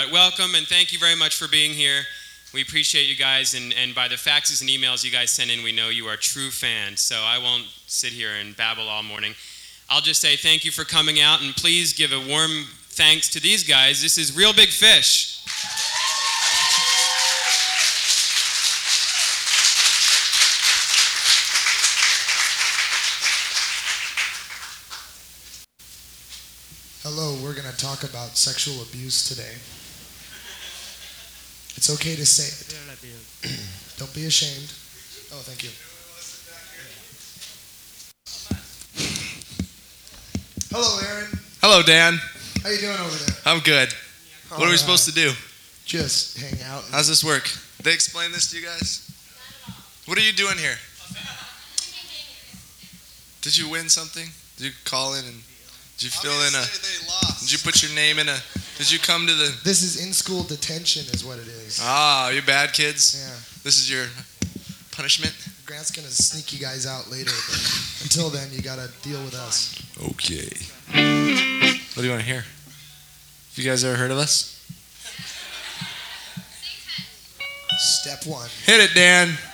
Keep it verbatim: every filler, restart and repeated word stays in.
But welcome and thank you very much for being here. We appreciate you guys, and, and by the faxes and emails you guys send in, we know you are true fans. So I won't sit here and babble all morning. I'll just say thank you for coming out, and please give a warm thanks to these guys. This is Real Big Fish. Hello, we're going to talk about sexual abuse today. It's okay to say it. Don't be ashamed. Oh, thank you. Hello, Aaron. Hello, Dan. How you doing over there? I'm good. All what are we right. supposed to do? Just hang out. How's this work? They explain this to you guys? What are you doing here? Did you win something? Did you call in and did you fill in a? They lost. Did you put your name in a? Did you come to the? This is in-school detention is what it is. Ah, you bad kids. Yeah. This is your punishment. Grant's going to sneak you guys out later, but until then, you got to deal with us. Okay. What do you want to hear? Have you guys ever heard of us? Step one. Hit it, Dan.